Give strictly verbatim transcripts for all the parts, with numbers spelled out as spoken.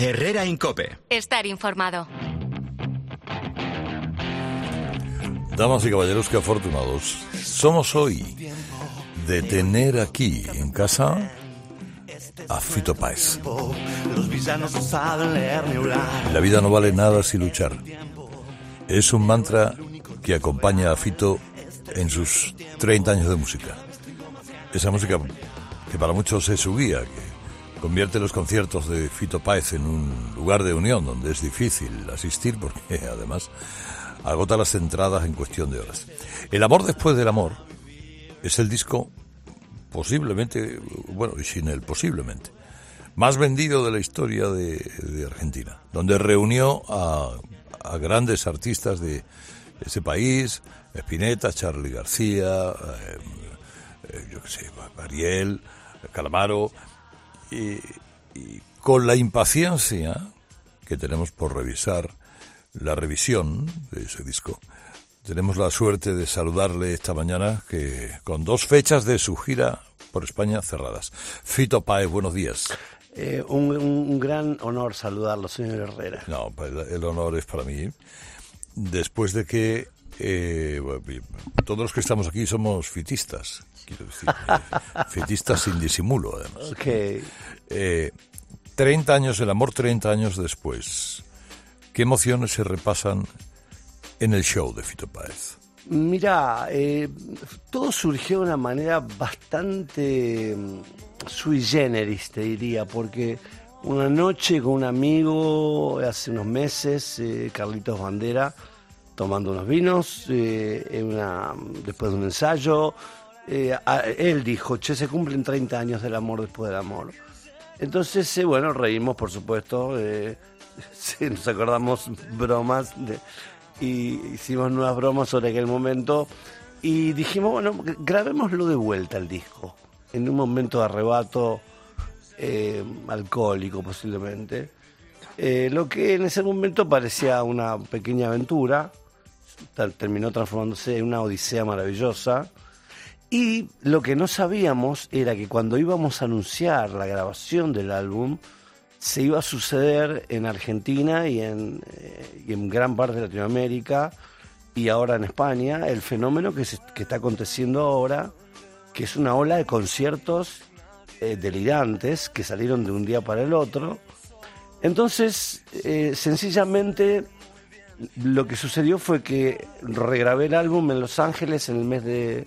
Herrera en COPE. Estar informado. Damas y caballeros, qué afortunados somos hoy de tener aquí en casa a Fito Páez. La vida no vale nada sin luchar. Es un mantra que acompaña a Fito en sus treinta años de música. Esa música que para muchos es su guía, que convierte los conciertos de Fito Páez en un lugar de unión donde es difícil asistir porque además agota las entradas en cuestión de horas. El amor después del amor es el disco posiblemente, bueno, y sin el posiblemente, más vendido de la historia de, de Argentina, donde reunió a, a grandes artistas de ese país, Spinetta, Charly García, eh, eh, yo qué sé, Ariel, Calamaro, y, y con la impaciencia que tenemos por revisar la revisión de ese disco, tenemos la suerte de saludarle esta mañana que con dos fechas de su gira por España cerradas. Fito Páez, buenos días. Eh, un, un gran honor saludarlo, señor Herrera. No, el honor es para mí. Después de que eh, bueno, todos los que estamos aquí somos fitistas, quiero decir, eh, fitistas sin disimulo, además. Okay. Eh, treinta años, el amor treinta años después. ¿Qué emociones se repasan en el show de Fito Páez? Mira, eh, todo surgió de una manera bastante sui generis, te diría, porque una noche con un amigo, hace unos meses, eh, Carlitos Bandera, tomando unos vinos, eh, en una, después de un ensayo, eh, a, él dijo, che, se cumplen treinta años del amor después del amor. Entonces, eh, bueno, reímos, por supuesto, eh, sí, nos acordamos bromas de, y hicimos nuevas bromas sobre aquel momento y dijimos, bueno, grabémoslo de vuelta el disco, en un momento de arrebato eh, alcohólico posiblemente, eh, lo que en ese momento parecía una pequeña aventura, terminó transformándose en una odisea maravillosa. Y lo que no sabíamos era que cuando íbamos a anunciar la grabación del álbum, se iba a suceder en Argentina y en, eh, y en gran parte de Latinoamérica y ahora en España, el fenómeno que, se, que está aconteciendo ahora, que es una ola de conciertos eh, delirantes que salieron de un día para el otro. Entonces, eh, sencillamente, lo que sucedió fue que regrabé el álbum en Los Ángeles en el mes de...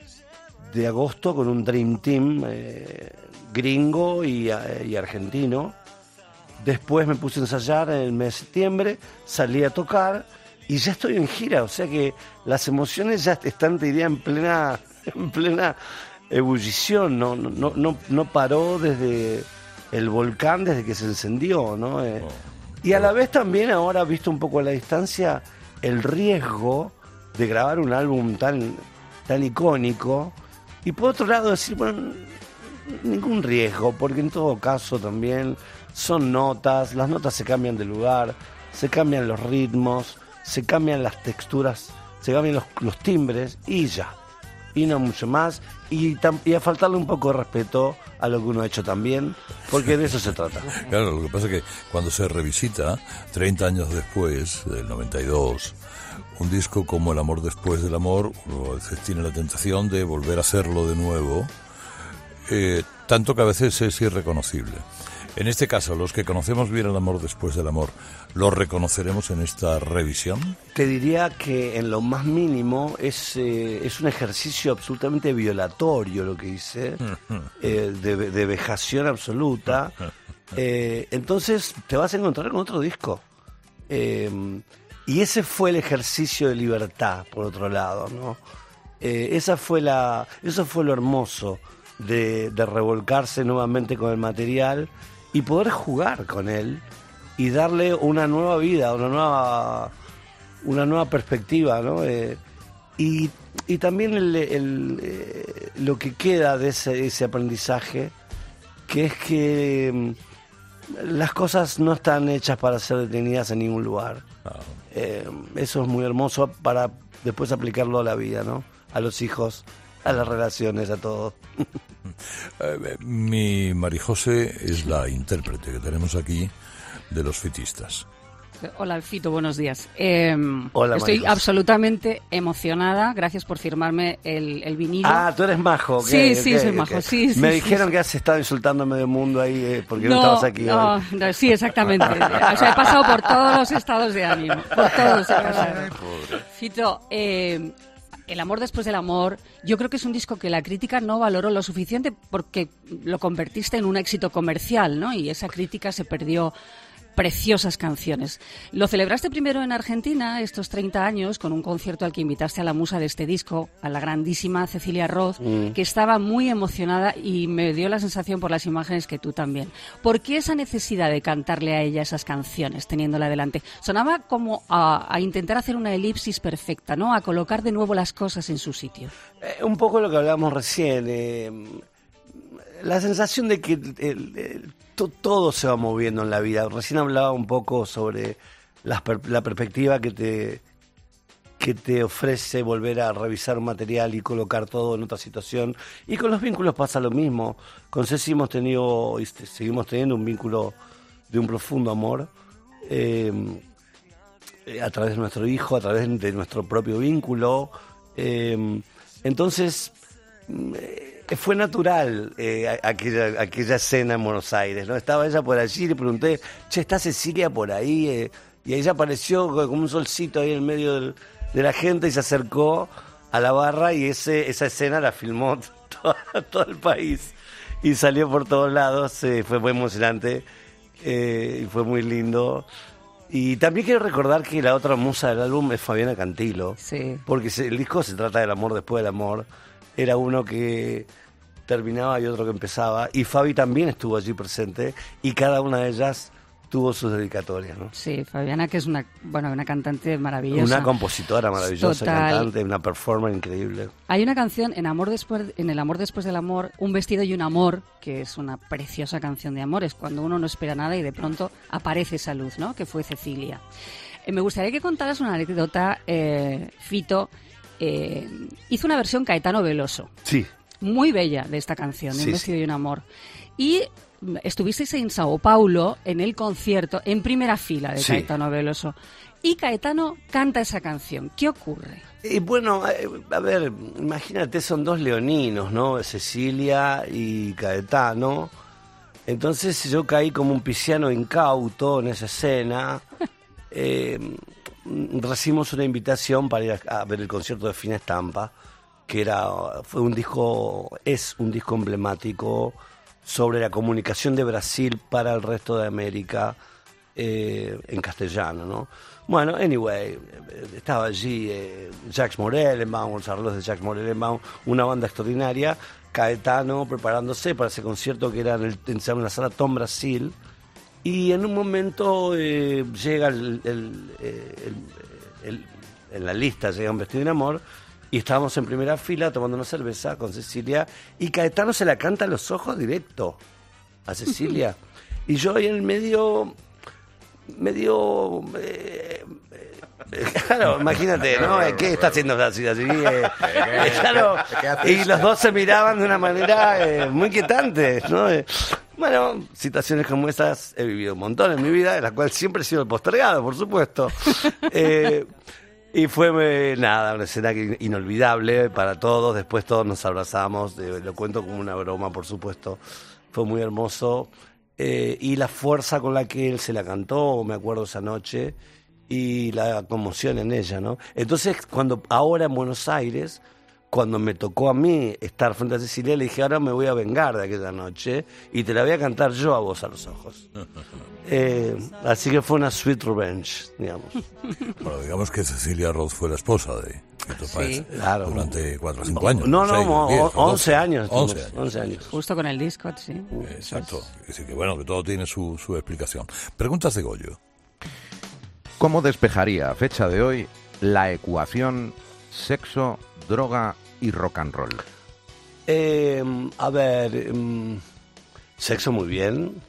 de agosto con un Dream Team eh, gringo y, eh, y argentino. Después me puse a ensayar en el mes de septiembre, salí a tocar y ya estoy en gira, o sea que las emociones ya están, te diría, en plena, en plena ebullición, no, no, no, no paró desde el volcán, desde que se encendió, ¿no? Eh, y a la vez también ahora, visto un poco a la distancia, el riesgo de grabar un álbum tan, tan icónico. Y por otro lado decir, bueno, ningún riesgo, porque en todo caso también son notas, las notas se cambian de lugar, se cambian los ritmos, se cambian las texturas, se cambian los, los timbres y ya, y no mucho más, y, tam, y a faltarle un poco de respeto a lo que uno ha hecho también, porque de eso se trata. Claro, lo que pasa es que cuando se revisita, treinta años después, del noventa y dos... un disco como El amor después del amor, uno a veces tiene la tentación de volver a hacerlo de nuevo, eh, tanto que a veces es irreconocible. En este caso, los que conocemos bien El amor después del amor, ¿lo reconoceremos en esta revisión? Te diría que en lo más mínimo es, eh, es un ejercicio absolutamente violatorio lo que hice, eh, de, de vejación absoluta. Eh, entonces te vas a encontrar con otro disco. Eh, Y ese fue el ejercicio de libertad, por otro lado, ¿no? Eh, esa fue la, eso fue lo hermoso de, de revolcarse nuevamente con el material y poder jugar con él y darle una nueva vida, una nueva, una nueva perspectiva, ¿no? Eh, y, y también el, el, eh, lo que queda de ese, ese aprendizaje, que es que las cosas no están hechas para ser detenidas en ningún lugar. Oh. Eh, eso es muy hermoso para después aplicarlo a la vida, ¿no? A los hijos, a las relaciones, a todo. Eh, mi Marijose es la intérprete que tenemos aquí de los fitistas. Hola, Fito, buenos días. Eh, Hola, estoy Maricos. absolutamente emocionada. Gracias por firmarme el, el vinilo. Ah, tú eres majo. Sí, okay, sí, okay, soy okay. majo. Sí, sí, Me sí, dijeron sí. que has estado insultando a medio mundo ahí eh, porque no, no estabas aquí no, hoy. no, sí, exactamente. O sea, he pasado por todos los estados de ánimo. Por todos he pasado. Fito, eh, El amor después del amor, yo creo que es un disco que la crítica no valoró lo suficiente porque lo convertiste en un éxito comercial, ¿no? Y esa crítica se perdió. Preciosas canciones. Lo celebraste primero en Argentina, estos treinta años, con un concierto al que invitaste a la musa de este disco, a la grandísima Cecilia Roth, mm. que estaba muy emocionada y me dio la sensación por las imágenes que tú también. ¿Por qué esa necesidad de cantarle a ella esas canciones, teniéndola delante? Sonaba como a, a intentar hacer una elipsis perfecta, ¿no? A colocar de nuevo las cosas en su sitio. Eh, un poco lo que hablábamos recién, eh, la sensación de que el, el, el, to, todo se va moviendo en la vida. Recién hablaba un poco sobre la, la perspectiva que te, que te ofrece volver a revisar un material y colocar todo en otra situación. Y con los vínculos pasa lo mismo. Con Ceci hemos tenido y seguimos teniendo un vínculo de un profundo amor eh, a través de nuestro hijo, a través de nuestro propio vínculo. Eh, entonces... Eh, fue natural eh, aquella, aquella escena en Buenos Aires, ¿no? Estaba ella por allí y le pregunté, che, ¿está Cecilia por ahí? Eh, y ella apareció como un solcito ahí en medio del, de la gente y se acercó a la barra y ese, esa escena la filmó todo, todo el país y salió por todos lados, eh, fue muy emocionante eh, y fue muy lindo. Y también quiero recordar que la otra musa del álbum es Fabiana Cantilo, sí. Porque se, el disco se trata del amor después del amor. Era uno que terminaba y otro que empezaba. Y Fabi también estuvo allí presente y cada una de ellas tuvo sus dedicatorias, ¿no? Sí, Fabiana, que es una bueno una cantante maravillosa. Una compositora maravillosa, Total. cantante, una performer increíble. Hay una canción en Amor después, en El amor después del amor, Un vestido y un amor, que es una preciosa canción de amor. Es cuando uno no espera nada y de pronto aparece esa luz, ¿no? Que fue Cecilia. Eh, me gustaría que contaras una anécdota, eh, Fito. Eh, hizo una versión Caetano Veloso. Sí. Muy bella de esta canción, de sí, Un vestido sí. y un amor. Y estuvisteis en Sao Paulo en el concierto, en primera fila de sí. Caetano Veloso. Y Caetano canta esa canción. ¿Qué ocurre? Y bueno, a ver, imagínate, son dos leoninos, ¿no? Cecilia y Caetano. Entonces yo caí como un pisciano incauto en esa escena. eh, recibimos una invitación para ir a, a ver el concierto de Fina Estampa, que era fue un disco, es un disco emblemático sobre la comunicación de Brasil para el resto de América eh, en castellano, ¿no? Bueno, anyway, estaba allí eh, Jacques Morellenbaum, los arreglos de Jacques Morellenbaum, una banda extraordinaria, Caetano preparándose para ese concierto que era en, el, en la sala Tom Brasil. Y en un momento eh, llega el, el, el, el, en la lista, llega Un vestido de amor, y estábamos en primera fila tomando una cerveza con Cecilia, y Caetano se la canta a los ojos directo a Cecilia. Y yo ahí en el medio, medio... Eh, eh, claro, imagínate, ¿no? ¿Qué está haciendo así? así eh, eh, claro, y los dos se miraban de una manera eh, muy inquietante, ¿no? Eh, Bueno, situaciones como esas he vivido un montón en mi vida, en la cual siempre he sido el postergado, por supuesto. Eh, y fue, eh, nada, una escena inolvidable para todos. Después todos nos abrazamos, eh, lo cuento como una broma, por supuesto. Fue muy hermoso. Eh, y la fuerza con la que él se la cantó, me acuerdo esa noche, y la conmoción en ella, ¿no? Entonces, cuando ahora en Buenos Aires... Cuando me tocó a mí estar frente a Cecilia, le dije, ahora me voy a vengar de aquella noche y te la voy a cantar yo a vos a los ojos. eh, así que fue una sweet revenge, digamos. Bueno, digamos que Cecilia Roth fue la esposa de Fito Páez, sí. Claro. durante cuatro o cinco años. No, no, seis, no diez, once años. once años. once años. Justo con el disco, sí. Exacto. Así que bueno, que todo tiene su, su explicación. Preguntas de Goyo. ¿Cómo despejaría a fecha de hoy la ecuación sexo, droga y rock and roll? Eh, a ver, um, sexo muy bien,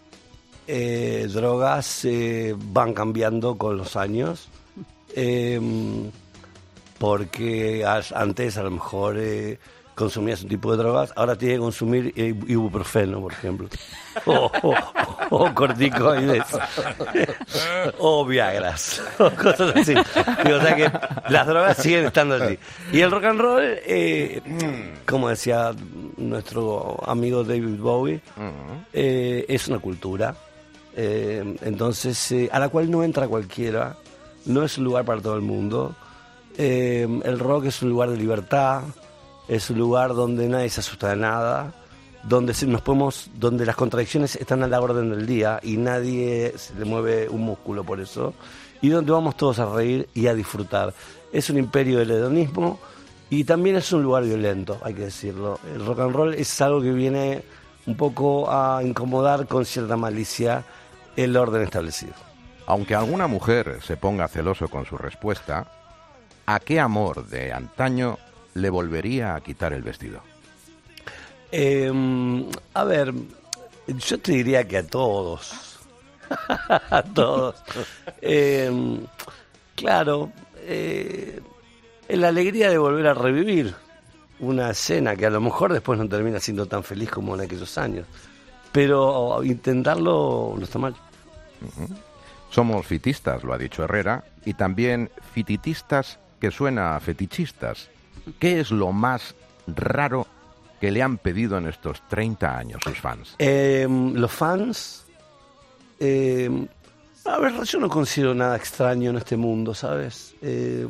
eh, drogas eh, van cambiando con los años, eh, porque antes a lo mejor eh, consumías un tipo de drogas, ahora tiene que consumir ibuprofeno, por ejemplo. O, o, o corticoides. O Viagras. O cosas así. Y, o sea que las drogas siguen estando así. Y el rock and roll, eh, como decía nuestro amigo David Bowie, eh, es una cultura. Eh, entonces, eh, a la cual no entra cualquiera. No es un lugar para todo el mundo. Eh, el rock es un lugar de libertad. Es un lugar donde nadie se asusta de nada, donde nos podemos, donde las contradicciones están a la orden del día y nadie se le mueve un músculo por eso, y donde vamos todos a reír y a disfrutar. Es un imperio del hedonismo y también es un lugar violento, hay que decirlo. El rock and roll es algo que viene un poco a incomodar con cierta malicia el orden establecido. Aunque alguna mujer se ponga celoso con su respuesta, ¿a qué amor de antaño le volvería a quitar el vestido? Eh, a ver, yo te diría que a todos. A todos. Eh, claro, eh, la alegría de volver a revivir una escena que a lo mejor después no termina siendo tan feliz como en aquellos años. Pero intentarlo no está mal. Uh-huh. Somos fitistas, lo ha dicho Herrera, y también fititistas que suena a fetichistas. ¿Qué es lo más raro que le han pedido en estos treinta años sus fans? Eh, los fans... Eh, a ver, yo no considero nada extraño en este mundo, ¿sabes? Eh,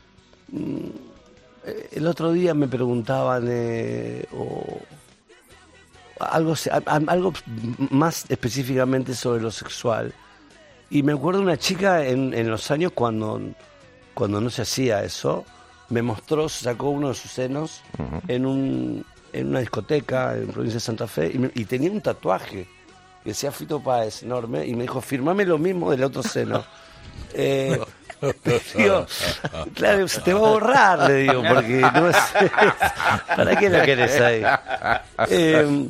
el otro día me preguntaban eh, o algo, algo más específicamente sobre lo sexual. Y me acuerdo de una chica en, en los años cuando, cuando no se hacía eso... Me mostró, sacó uno de sus senos uh-huh. en un en una discoteca en provincia de Santa Fe y, me, y tenía un tatuaje que decía Fito Páez enorme y me dijo, firmame lo mismo del otro seno. eh, digo, claro, se te va a borrar, le digo, porque no es, ¿para qué lo querés ahí? Eh,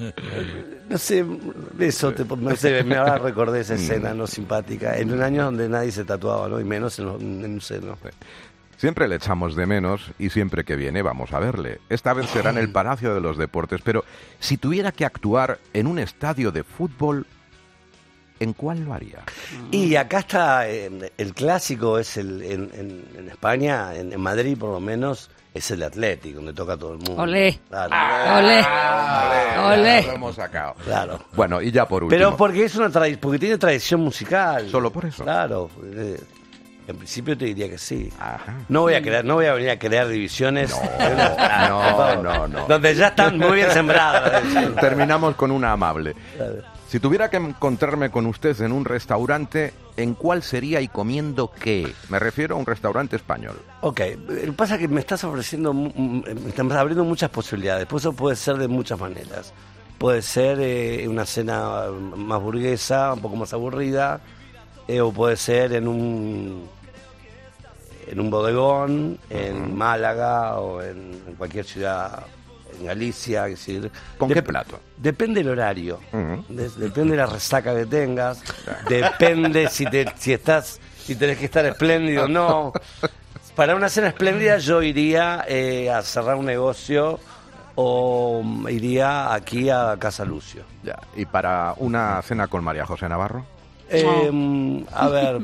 no sé, eso, te, no sé, me ahora recordé esa escena no simpática, en un año donde nadie se tatuaba, ¿no? Y menos en, lo, en un seno. Siempre le echamos de menos y siempre que viene vamos a verle. Esta vez será en el Palacio de los Deportes, pero si tuviera que actuar en un estadio de fútbol, ¿en cuál lo haría? Y acá está, eh, el clásico es el en, en, en España, en, en Madrid por lo menos, es el Athletic, donde toca todo el mundo. Olé. Claro. Ah, olé. Olé. Olé. Lo hemos sacado. Claro. Bueno, y ya por último. Pero porque es una tradi- porque tiene tradición musical. ¿Solo por eso? Claro. Eh, En principio te diría que sí. Ajá. No voy a crear, no voy a venir a crear divisiones. No, no, no. Donde ya están muy bien sembradas. Terminamos con una amable. Claro. Si tuviera que encontrarme con usted en un restaurante, ¿en cuál sería y comiendo qué? Me refiero a un restaurante español. Ok, lo que pasa es que me estás ofreciendo, me estás abriendo muchas posibilidades. Pues eso puede ser de muchas maneras. Puede ser eh, una cena más burguesa, un poco más aburrida, eh, o puede ser en un en un bodegón, en uh-huh. Málaga o en, en cualquier ciudad, en Galicia. Es decir, ¿con dep- qué plato? Depende del horario, uh-huh. de- depende de la resaca que tengas, depende si te, si estás, si tenés que estar espléndido o no. Para una cena espléndida yo iría eh, a cerrar un negocio o iría aquí a Casa Lucio. Ya. ¿Y para una cena con María José Navarro? Eh, no. A ver,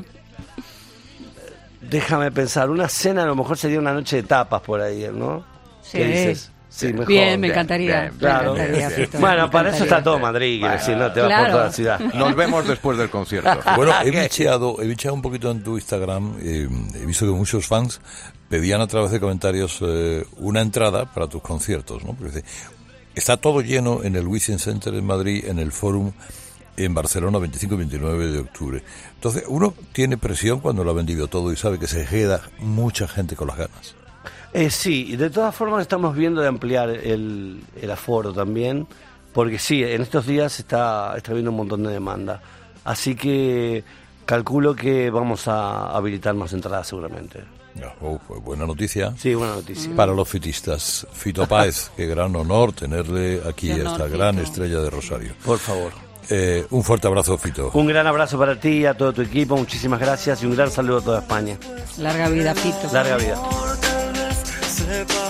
déjame pensar, una cena a lo mejor sería una noche de tapas por ahí, ¿no? Sí. ¿Qué dices? Sí, mejor. Bien, me encantaría. Bien, bien, claro. Me encantaría, bien, bien. Fito, Bueno, me para eso encantaría. está todo Madrid, quiero decir, no te vas Claro. por toda la ciudad. Nos vemos después del concierto. Bueno, he bicheado, he bicheado un poquito en tu Instagram, eh, he visto que muchos fans pedían a través de comentarios eh, una entrada para tus conciertos, ¿no? Porque dice, está todo lleno en el Wizzing Center en Madrid, en el Fórum en Barcelona, veinticinco y veintinueve de octubre. Entonces, uno tiene presión cuando lo ha vendido todo y sabe que se queda mucha gente con las ganas. Eh, sí, y de todas formas estamos viendo de ampliar el, el aforo también, porque sí, en estos días está, está habiendo un montón de demanda. Así que calculo que vamos a habilitar más entradas seguramente. Oh, pues buena noticia. Sí, buena noticia. Para los fitistas. Fito Páez, qué gran honor tenerle aquí Qué a honor, esta Fito. gran estrella de Rosario. Por favor. Eh, un fuerte abrazo, Fito. Un gran abrazo para ti y a todo tu equipo, muchísimas gracias y un gran saludo a toda España. Larga vida, Fito. Larga vida. Tal vez sepa